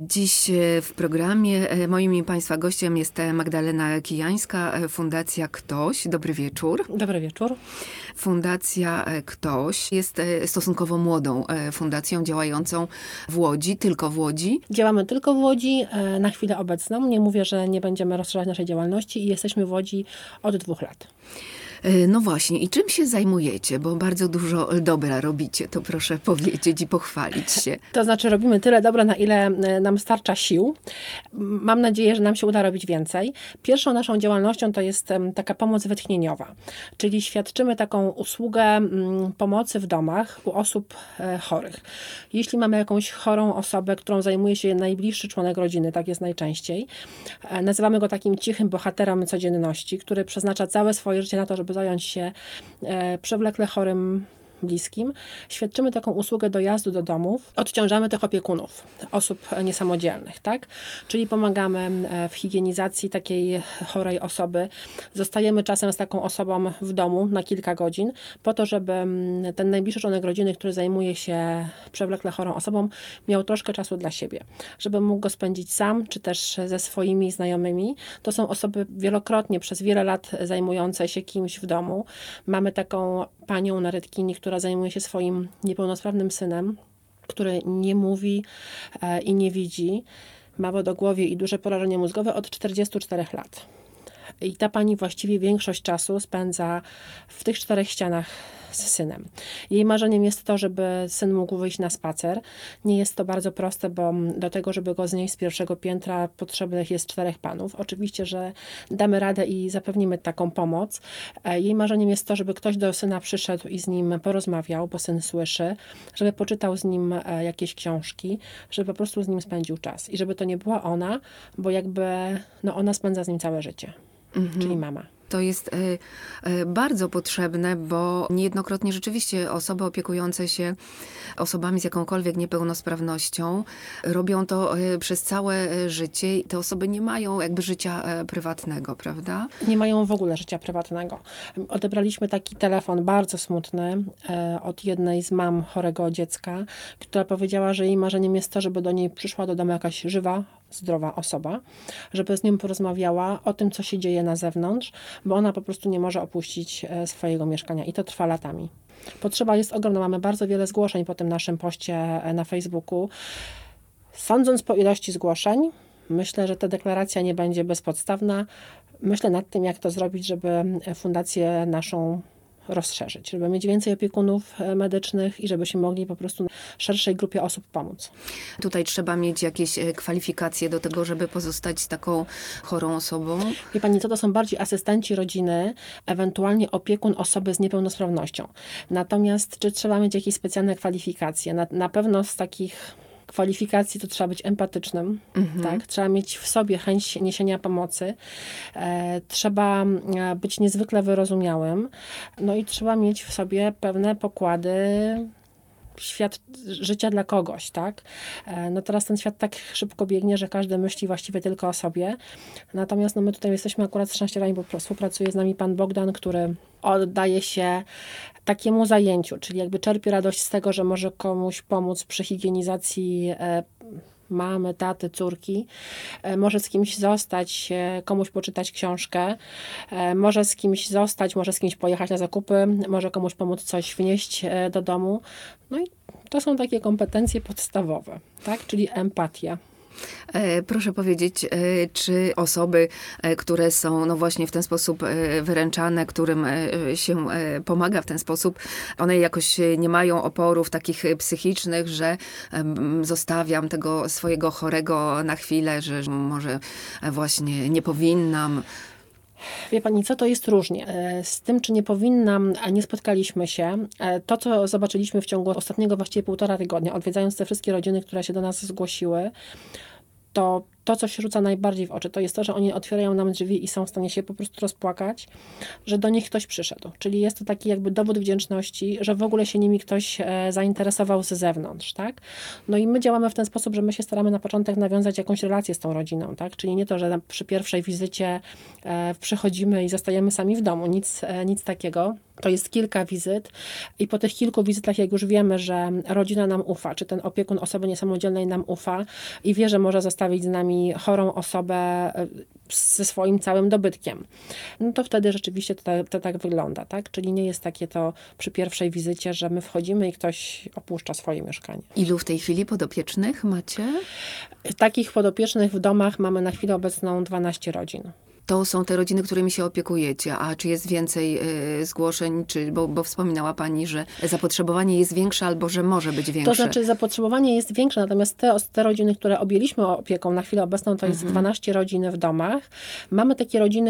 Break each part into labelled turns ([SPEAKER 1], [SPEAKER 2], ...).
[SPEAKER 1] Dziś w programie moim i Państwa gościem jest Magdalena Kijańska, Fundacja Ktoś. Dobry wieczór.
[SPEAKER 2] Dobry wieczór.
[SPEAKER 1] Fundacja Ktoś jest stosunkowo młodą fundacją działającą w Łodzi, tylko w Łodzi.
[SPEAKER 2] Działamy tylko w Łodzi na chwilę obecną. Nie mówię, że nie będziemy rozszerzać naszej działalności i jesteśmy w Łodzi od 2 lat.
[SPEAKER 1] No właśnie, i czym się zajmujecie? Bo bardzo dużo dobra robicie, to proszę powiedzieć i pochwalić się.
[SPEAKER 2] To znaczy robimy tyle dobra, na ile nam starcza sił. Mam nadzieję, że nam się uda robić więcej. Pierwszą naszą działalnością to jest taka pomoc wytchnieniowa, czyli świadczymy taką usługę pomocy w domach u osób chorych. Jeśli mamy jakąś chorą osobę, którą zajmuje się najbliższy członek rodziny, tak jest najczęściej, nazywamy go takim cichym bohaterem codzienności, który przeznacza całe swoje życie na to, żeby zająć się przewlekle chorym bliskim. Świadczymy taką usługę dojazdu do domów. Odciążamy tych opiekunów, osób niesamodzielnych, tak? Czyli pomagamy w higienizacji takiej chorej osoby. Zostajemy czasem z taką osobą w domu na kilka godzin, po to, żeby ten najbliższy członek rodziny, który zajmuje się przewlekle chorą osobą, miał troszkę czasu dla siebie. Żeby mógł go spędzić sam, czy też ze swoimi znajomymi. To są osoby wielokrotnie, przez wiele lat zajmujące się kimś w domu. Mamy taką panią na Rytkini, która zajmuje się swoim niepełnosprawnym synem, który nie mówi i nie widzi, ma wodogłowie i duże porażenie mózgowe od 44 lat. I ta pani właściwie większość czasu spędza w tych 4 ścianach z synem. Jej marzeniem jest to, żeby syn mógł wyjść na spacer. Nie jest to bardzo proste, bo do tego, żeby go znieść z pierwszego piętra, potrzebnych jest 4 panów. Oczywiście, że damy radę i zapewnimy taką pomoc. Jej marzeniem jest to, żeby ktoś do syna przyszedł i z nim porozmawiał, bo syn słyszy, żeby poczytał z nim jakieś książki, żeby po prostu z nim spędził czas. I żeby to nie była ona, bo jakby ona spędza z nim całe życie. Czyli mama.
[SPEAKER 1] To jest bardzo potrzebne, bo niejednokrotnie rzeczywiście osoby opiekujące się osobami z jakąkolwiek niepełnosprawnością robią to przez całe życie i te osoby nie mają jakby życia prywatnego, prawda?
[SPEAKER 2] Nie mają w ogóle życia prywatnego. Odebraliśmy taki telefon bardzo smutny od jednej z mam chorego dziecka, która powiedziała, że jej marzeniem jest to, żeby do niej przyszła do domu jakaś żywa, zdrowa osoba, żeby z nią porozmawiała o tym, co się dzieje na zewnątrz, bo ona po prostu nie może opuścić swojego mieszkania i to trwa latami. Potrzeba jest ogromna. Mamy bardzo wiele zgłoszeń po tym naszym poście na Facebooku. Sądząc po ilości zgłoszeń, myślę, że ta deklaracja nie będzie bezpodstawna. Myślę nad tym, jak to zrobić, żeby fundację naszą rozszerzyć, żeby mieć więcej opiekunów medycznych i żebyśmy mogli po prostu szerszej grupie osób pomóc.
[SPEAKER 1] Tutaj trzeba mieć jakieś kwalifikacje do tego, żeby pozostać taką chorą osobą?
[SPEAKER 2] Wie pani co, to są bardziej asystenci rodziny, ewentualnie opiekun osoby z niepełnosprawnością. Natomiast czy trzeba mieć jakieś specjalne kwalifikacje? Na pewno z takich kwalifikacji to trzeba być empatycznym, tak? Trzeba mieć w sobie chęć niesienia pomocy, trzeba być niezwykle wyrozumiałym, i trzeba mieć w sobie pewne pokłady świat życia dla kogoś, tak? Teraz ten świat tak szybko biegnie, że każdy myśli właściwie tylko o sobie. Natomiast my tutaj jesteśmy akurat szczęściarami, bo współpracuje z nami pan Bogdan, który oddaje się takiemu zajęciu, czyli jakby czerpie radość z tego, że może komuś pomóc przy higienizacji mamy, taty, córki, może z kimś zostać, komuś poczytać książkę, może z kimś zostać, może z kimś pojechać na zakupy, może komuś pomóc coś wnieść do domu. I to są takie kompetencje podstawowe, tak? Czyli empatia.
[SPEAKER 1] Proszę powiedzieć, czy osoby, które są właśnie w ten sposób wyręczane, którym się pomaga w ten sposób, one jakoś nie mają oporów takich psychicznych, że zostawiam tego swojego chorego na chwilę, że może właśnie nie powinnam.
[SPEAKER 2] Wie pani co, to jest różnie. Z tym, czy nie powinnam, nie spotkaliśmy się. To, co zobaczyliśmy w ciągu ostatniego właściwie 1,5 tygodnia, odwiedzając te wszystkie rodziny, które się do nas zgłosiły, to to, co się rzuca najbardziej w oczy, to jest to, że oni otwierają nam drzwi i są w stanie się po prostu rozpłakać, że do nich ktoś przyszedł. Czyli jest to taki jakby dowód wdzięczności, że w ogóle się nimi ktoś zainteresował z zewnątrz, tak? No i my działamy w ten sposób, że my się staramy na początek nawiązać jakąś relację z tą rodziną, tak? Czyli nie to, że przy pierwszej wizycie przychodzimy i zostajemy sami w domu, nic takiego. To jest kilka wizyt i po tych kilku wizytach, jak już wiemy, że rodzina nam ufa, czy ten opiekun osoby niesamodzielnej nam ufa i wie, że może zostawić z nami chorą osobę ze swoim całym dobytkiem, no to wtedy rzeczywiście to tak wygląda, tak? Czyli nie jest takie to przy pierwszej wizycie, że my wchodzimy i ktoś opuszcza swoje mieszkanie.
[SPEAKER 1] Ilu w tej chwili podopiecznych macie?
[SPEAKER 2] Takich podopiecznych w domach mamy na chwilę obecną 12 rodzin.
[SPEAKER 1] To są te rodziny, którymi się opiekujecie, a czy jest więcej zgłoszeń, bo wspominała pani, że zapotrzebowanie jest większe albo że może być większe?
[SPEAKER 2] To znaczy zapotrzebowanie jest większe, natomiast te rodziny, które objęliśmy opieką na chwilę obecną, to jest 12 rodzin w domach. Mamy takie rodziny,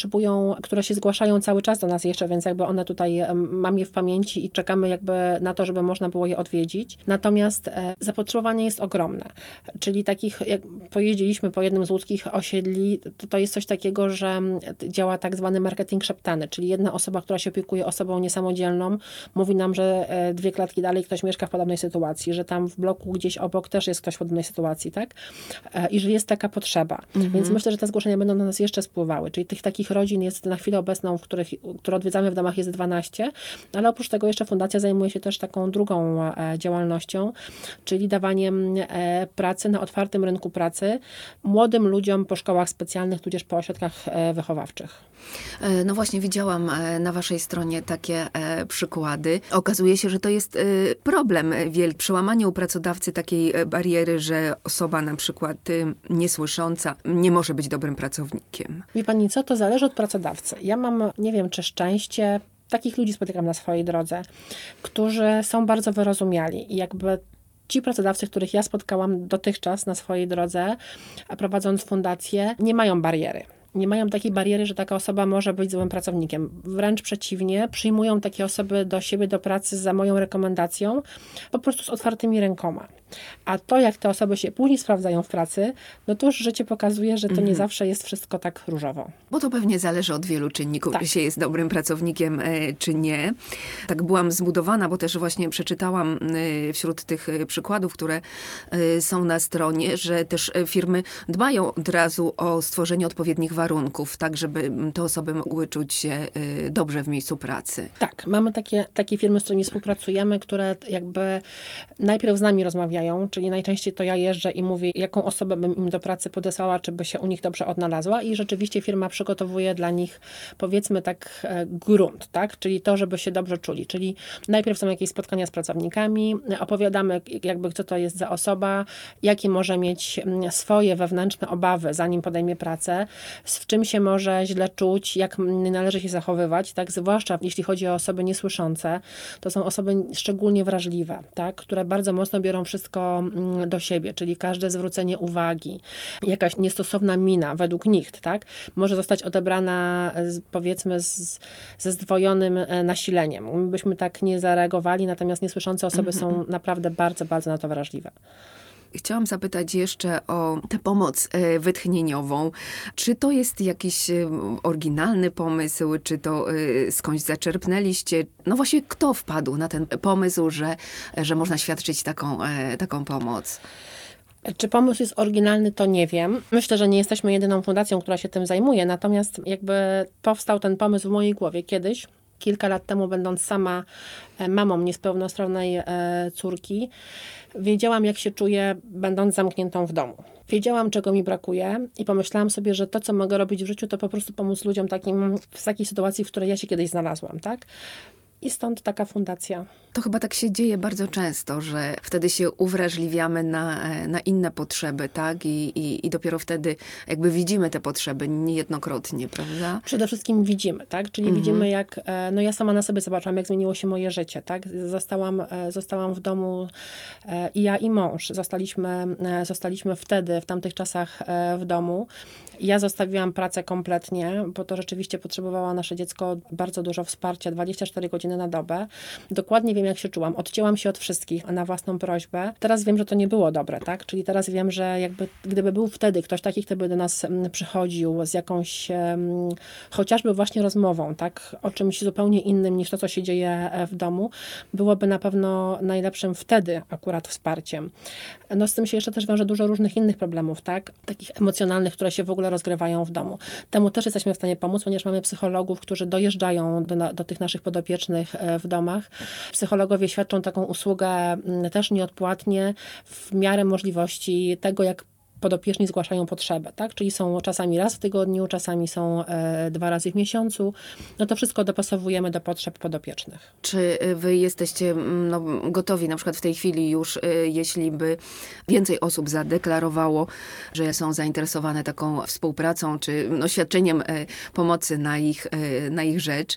[SPEAKER 2] które się zgłaszają cały czas do nas jeszcze, więc jakby one tutaj mam je w pamięci i czekamy jakby na to, żeby można było je odwiedzić. Natomiast zapotrzebowanie jest ogromne. Czyli takich, jak pojeździliśmy po jednym z łódzkich osiedli, to jest coś takiego, że działa tak zwany marketing szeptany, czyli jedna osoba, która się opiekuje osobą niesamodzielną, mówi nam, że 2 klatki dalej ktoś mieszka w podobnej sytuacji, że tam w bloku gdzieś obok też jest ktoś w podobnej sytuacji, tak? I że jest taka potrzeba. Więc myślę, że te zgłoszenia będą do nas jeszcze spływały. Czyli tych takich rodzin jest na chwilę obecną, które odwiedzamy w domach, jest 12, ale oprócz tego jeszcze fundacja zajmuje się też taką drugą działalnością, czyli dawaniem pracy na otwartym rynku pracy młodym ludziom po szkołach specjalnych, tudzież po ośrodkach wychowawczych.
[SPEAKER 1] No właśnie, widziałam na waszej stronie takie przykłady. Okazuje się, że to jest problem wielki. Przełamanie u pracodawcy takiej bariery, że osoba na przykład niesłysząca nie może być dobrym pracownikiem.
[SPEAKER 2] Wie pani co, to zależy od pracodawcy. Ja mam, nie wiem czy szczęście, takich ludzi spotykam na swojej drodze, którzy są bardzo wyrozumiali i jakby ci pracodawcy, których ja spotkałam dotychczas na swojej drodze, prowadząc fundację, nie mają bariery. Nie mają takiej bariery, że taka osoba może być złym pracownikiem. Wręcz przeciwnie, przyjmują takie osoby do siebie, do pracy za moją rekomendacją, po prostu z otwartymi rękoma. A to, jak te osoby się później sprawdzają w pracy, no to już życie pokazuje, że to nie zawsze jest wszystko tak różowo.
[SPEAKER 1] Bo to pewnie zależy od wielu czynników, czy się jest dobrym pracownikiem, czy nie. Tak byłam zbudowana, bo też właśnie przeczytałam wśród tych przykładów, które są na stronie, że też firmy dbają od razu o stworzenie odpowiednich warunków, tak żeby te osoby mogły czuć się dobrze w miejscu pracy.
[SPEAKER 2] Tak, mamy takie firmy, z którymi współpracujemy, które jakby najpierw z nami rozmawiają, czyli najczęściej to ja jeżdżę i mówię, jaką osobę bym im do pracy podesłała, czy by się u nich dobrze odnalazła i rzeczywiście firma przygotowuje dla nich, powiedzmy tak, grunt, tak? Czyli to, żeby się dobrze czuli. Czyli najpierw są jakieś spotkania z pracownikami, opowiadamy jakby co to jest za osoba, jakie może mieć swoje wewnętrzne obawy, zanim podejmie pracę, w czym się może źle czuć, jak należy się zachowywać, tak? Zwłaszcza jeśli chodzi o osoby niesłyszące, to są osoby szczególnie wrażliwe, tak? Które bardzo mocno biorą wszystko do siebie, czyli każde zwrócenie uwagi, jakaś niestosowna mina według nich, tak? Może zostać odebrana powiedzmy ze zdwojonym nasileniem. My byśmy tak nie zareagowali, natomiast niesłyszące osoby są naprawdę bardzo, bardzo na to wrażliwe.
[SPEAKER 1] Chciałam zapytać jeszcze o tę pomoc wytchnieniową. Czy to jest jakiś oryginalny pomysł, czy to skądś zaczerpnęliście? No właśnie, kto wpadł na ten pomysł, że można świadczyć taką pomoc?
[SPEAKER 2] Czy pomysł jest oryginalny, to nie wiem. Myślę, że nie jesteśmy jedyną fundacją, która się tym zajmuje, natomiast jakby powstał ten pomysł w mojej głowie kiedyś, kilka lat temu, będąc sama mamą niepełnosprawnej córki, wiedziałam, jak się czuję, będąc zamkniętą w domu. Wiedziałam, czego mi brakuje i pomyślałam sobie, że to, co mogę robić w życiu, to po prostu pomóc ludziom w takiej sytuacji, w której ja się kiedyś znalazłam, tak? I stąd taka fundacja.
[SPEAKER 1] To chyba tak się dzieje bardzo często, że wtedy się uwrażliwiamy na inne potrzeby, tak? I dopiero wtedy jakby widzimy te potrzeby niejednokrotnie, prawda?
[SPEAKER 2] Przede wszystkim widzimy, tak? Czyli widzimy, jak, no ja sama na sobie zobaczyłam, jak zmieniło się moje życie, tak? Zostałam w domu i ja, i mąż. Zostaliśmy wtedy, w tamtych czasach w domu. Ja zostawiłam pracę kompletnie, bo to rzeczywiście potrzebowało nasze dziecko bardzo dużo wsparcia, 24 godziny godziny na dobę. Dokładnie wiem, jak się czułam. Odcięłam się od wszystkich na własną prośbę. Teraz wiem, że to nie było dobre, tak? Czyli teraz wiem, że jakby gdyby był wtedy ktoś taki, kto by do nas przychodził z jakąś chociażby właśnie rozmową, tak? O czymś zupełnie innym niż to, co się dzieje w domu, byłoby na pewno najlepszym wtedy akurat wsparciem. No z tym się jeszcze też wiąże dużo różnych innych problemów, tak? Takich emocjonalnych, które się w ogóle rozgrywają w domu. Temu też jesteśmy w stanie pomóc, ponieważ mamy psychologów, którzy dojeżdżają do tych naszych podopiecznych w domach. Psychologowie świadczą taką usługę też nieodpłatnie w miarę możliwości tego, jak podopieczni zgłaszają potrzebę, tak? Czyli są czasami raz w tygodniu, czasami są 2 razy w miesiącu. No to wszystko dopasowujemy do potrzeb podopiecznych.
[SPEAKER 1] Czy wy jesteście gotowi na przykład w tej chwili już, jeśli by więcej osób zadeklarowało, że są zainteresowane taką współpracą, czy świadczeniem pomocy na ich rzecz,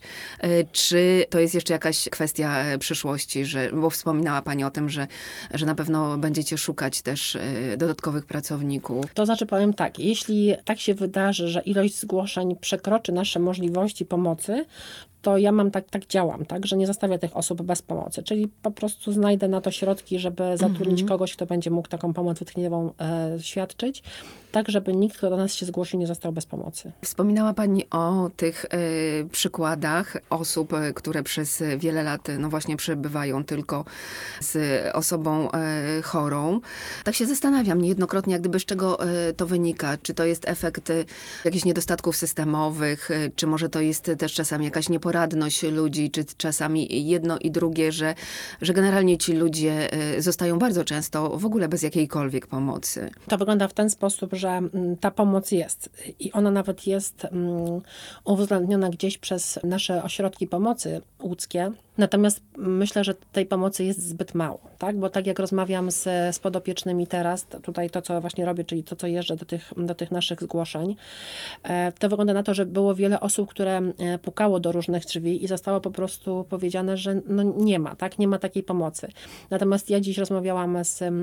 [SPEAKER 1] czy to jest jeszcze jakaś kwestia przyszłości, bo wspominała pani o tym, że na pewno będziecie szukać też dodatkowych pracowników.
[SPEAKER 2] To znaczy powiem tak, jeśli tak się wydarzy, że ilość zgłoszeń przekroczy nasze możliwości pomocy, to ja tak działam, tak, że nie zostawię tych osób bez pomocy, czyli po prostu znajdę na to środki, żeby zatrudnić kogoś, kto będzie mógł taką pomoc wytchnieniową świadczyć, tak, żeby nikt, kto do nas się zgłosił, nie został bez pomocy.
[SPEAKER 1] Wspominała pani o tych przykładach osób, które przez wiele lat właśnie przebywają tylko z osobą chorą. Tak się zastanawiam niejednokrotnie, jak gdyby z czego to wynika. Czy to jest efekt jakichś niedostatków systemowych, czy może to jest też czasami jakaś nieporadność ludzi, czy czasami jedno i drugie, że generalnie ci ludzie zostają bardzo często w ogóle bez jakiejkolwiek pomocy.
[SPEAKER 2] To wygląda w ten sposób, że ta pomoc jest i ona nawet jest uwzględniona gdzieś przez nasze ośrodki pomocy łódzkie. Natomiast myślę, że tej pomocy jest zbyt mało, tak? Bo tak jak rozmawiam z podopiecznymi teraz, tutaj to, co właśnie robię, czyli to, co jeżdżę do tych naszych zgłoszeń, to wygląda na to, że było wiele osób, które pukało do różnych drzwi i zostało po powiedziane, że nie ma, tak? Nie ma takiej pomocy. Natomiast ja dziś rozmawiałam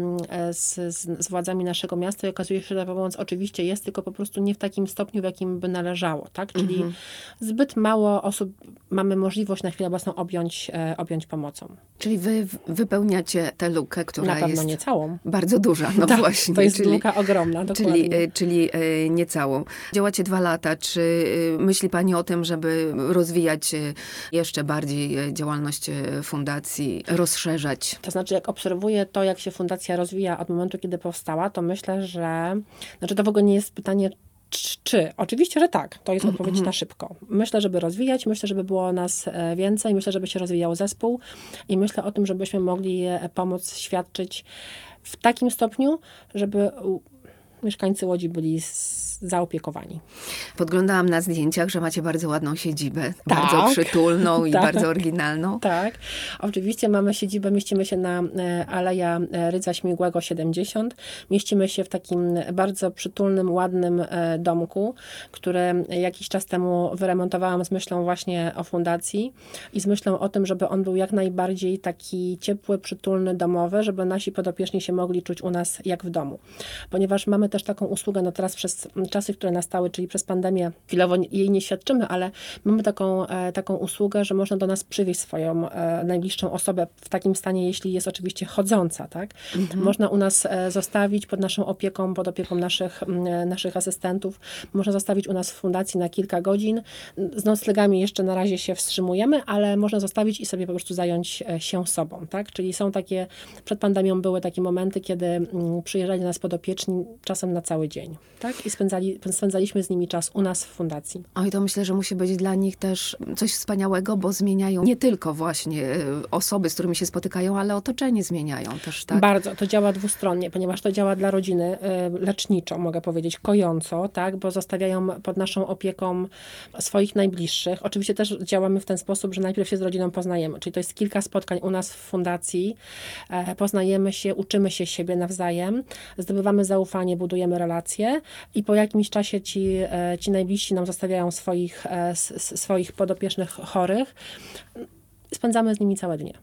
[SPEAKER 2] z władzami naszego miasta i okazuje się, że ta pomoc oczywiście jest, tylko po prostu nie w takim stopniu, w jakim by należało, tak? Czyli zbyt mało osób mamy możliwość na chwilę obecną objąć pomocą.
[SPEAKER 1] Czyli wy wypełniacie tę lukę, która jest...
[SPEAKER 2] Na pewno nie całą.
[SPEAKER 1] Bardzo duża, tak, właśnie.
[SPEAKER 2] To jest luka ogromna, dokładnie.
[SPEAKER 1] Czyli nie całą. Działacie 2 lata. Czy myśli pani o tym, żeby rozwijać jeszcze bardziej działalność fundacji, rozszerzać?
[SPEAKER 2] To znaczy, jak obserwuję to, jak się fundacja rozwija od momentu, kiedy powstała, to myślę, że... Znaczy, to w ogóle nie jest pytanie, czy? Oczywiście, że tak. To jest odpowiedź na szybko. Myślę, żeby rozwijać, myślę, żeby było nas więcej, myślę, żeby się rozwijał zespół i myślę o tym, żebyśmy mogli pomoc świadczyć w takim stopniu, żeby mieszkańcy Łodzi byli zaopiekowani.
[SPEAKER 1] Podglądałam na zdjęciach, że macie bardzo ładną siedzibę.
[SPEAKER 2] Tak.
[SPEAKER 1] Bardzo przytulną i
[SPEAKER 2] tak.
[SPEAKER 1] bardzo oryginalną.
[SPEAKER 2] Tak. Oczywiście mamy siedzibę, mieścimy się na Aleja Rydza Śmigłego 70. Mieścimy się w takim bardzo przytulnym, ładnym domku, który jakiś czas temu wyremontowałam z myślą właśnie o fundacji i z myślą o tym, żeby on był jak najbardziej taki ciepły, przytulny, domowy, żeby nasi podopieczni się mogli czuć u nas jak w domu. Ponieważ mamy też taką usługę, teraz przez czasy, które nastały, czyli przez pandemię, chwilowo jej nie świadczymy, ale mamy taką usługę, że można do nas przywieźć swoją najbliższą osobę w takim stanie, jeśli jest oczywiście chodząca, tak? Można u nas zostawić pod naszą opieką, pod opieką naszych asystentów. Można zostawić u nas w fundacji na kilka godzin. Z noclegami jeszcze na razie się wstrzymujemy, ale można zostawić i sobie po prostu zająć się sobą, tak? Czyli są takie, przed pandemią były takie momenty, kiedy przyjeżdżali do nas podopieczni czasem na cały dzień, tak? I spędzaliśmy z nimi czas u nas w fundacji.
[SPEAKER 1] Oj, to myślę, że musi być dla nich też coś wspaniałego, bo zmieniają nie tylko właśnie osoby, z którymi się spotykają, ale otoczenie zmieniają też, tak?
[SPEAKER 2] Bardzo. To działa dwustronnie, ponieważ to działa dla rodziny leczniczo, mogę powiedzieć, kojąco, tak? Bo zostawiają pod naszą opieką swoich najbliższych. Oczywiście też działamy w ten sposób, że najpierw się z rodziną poznajemy, czyli to jest kilka spotkań u nas w fundacji, poznajemy się, uczymy się siebie nawzajem, zdobywamy zaufanie, budujemy relacje i po jakimś czasie ci najbliżsi nam zostawiają swoich podopiecznych chorych. Spędzamy z nimi całe dnie.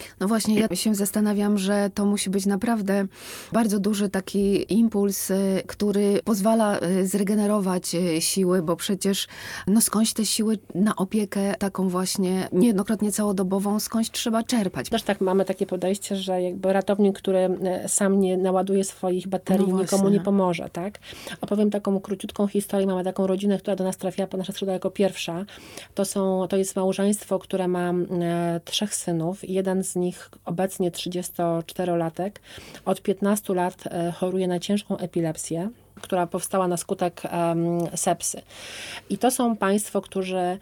[SPEAKER 1] No właśnie, ja się zastanawiam, że to musi być naprawdę bardzo duży taki impuls, który pozwala zregenerować siły, bo przecież no skądś te siły na opiekę taką właśnie niejednokrotnie całodobową, skądś trzeba czerpać.
[SPEAKER 2] Też tak mamy takie podejście, że jakby ratownik, który sam nie naładuje swoich baterii,
[SPEAKER 1] No
[SPEAKER 2] nikomu
[SPEAKER 1] właśnie.
[SPEAKER 2] nie pomoże, tak? Opowiem taką króciutką historię. Mamy taką rodzinę, która do nas trafiła po nasze skrzydła jako pierwsza. To jest małżeństwo, które ma 3 synów. Jeden z nich obecnie 34-latek. Od 15 lat choruje na ciężką epilepsję, która powstała na skutek sepsy. I to są państwo, którzy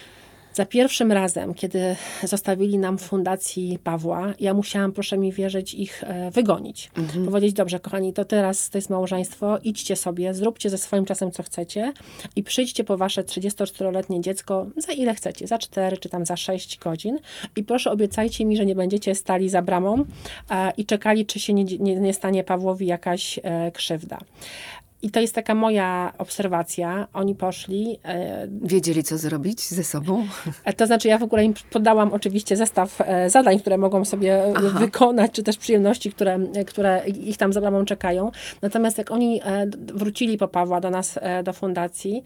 [SPEAKER 2] za pierwszym razem, kiedy zostawili nam w Fundacji Pawła, ja musiałam, proszę mi wierzyć, ich wygonić. Powiedzieć, dobrze, kochani, to teraz to jest małżeństwo, idźcie sobie, zróbcie ze swoim czasem, co chcecie i przyjdźcie po wasze 34-letnie dziecko za ile chcecie, za 4 czy tam za 6 godzin i proszę obiecajcie mi, że nie będziecie stali za bramą i czekali, czy się nie stanie Pawłowi jakaś krzywda. I to jest taka moja obserwacja. Oni poszli.
[SPEAKER 1] Wiedzieli, co zrobić ze sobą?
[SPEAKER 2] To znaczy, ja w ogóle im podałam oczywiście zestaw zadań, które mogą sobie wykonać, czy też przyjemności, które ich tam za bramą czekają. Natomiast jak oni wrócili po Pawła do nas, do fundacji,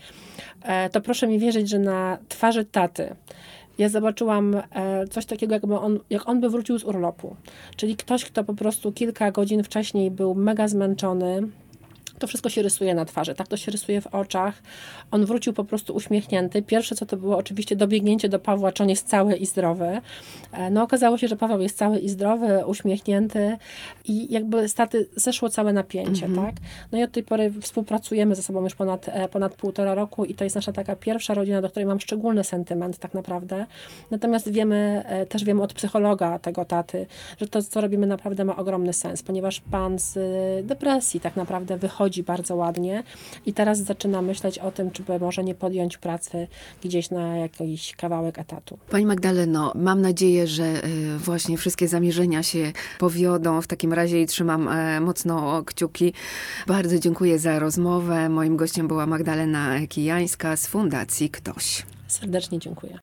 [SPEAKER 2] to proszę mi wierzyć, że na twarzy taty ja zobaczyłam coś takiego, jak on by wrócił z urlopu. Czyli ktoś, kto po prostu kilka godzin wcześniej był mega zmęczony. To wszystko się rysuje na twarzy, tak to się rysuje w oczach. On wrócił po prostu uśmiechnięty. Pierwsze, co to było, oczywiście dobiegnięcie do Pawła, czy on jest cały i zdrowy. No okazało się, że Paweł jest cały i zdrowy, uśmiechnięty i jakby z taty zeszło całe napięcie, tak? No i od tej pory współpracujemy ze sobą już ponad 1,5 roku i to jest nasza taka pierwsza rodzina, do której mam szczególny sentyment tak naprawdę. Natomiast też wiemy od psychologa tego taty, że to, co robimy, naprawdę ma ogromny sens, ponieważ pan z depresji tak naprawdę wychodzi bardzo ładnie i teraz zaczyna myśleć o tym, czy by może nie podjąć pracy gdzieś na jakiś kawałek etatu.
[SPEAKER 1] Pani Magdaleno, mam nadzieję, że właśnie wszystkie zamierzenia się powiodą w takim razie i trzymam mocno kciuki. Bardzo dziękuję za rozmowę. Moim gościem była Magdalena Kijańska z Fundacji Ktoś.
[SPEAKER 2] Serdecznie dziękuję.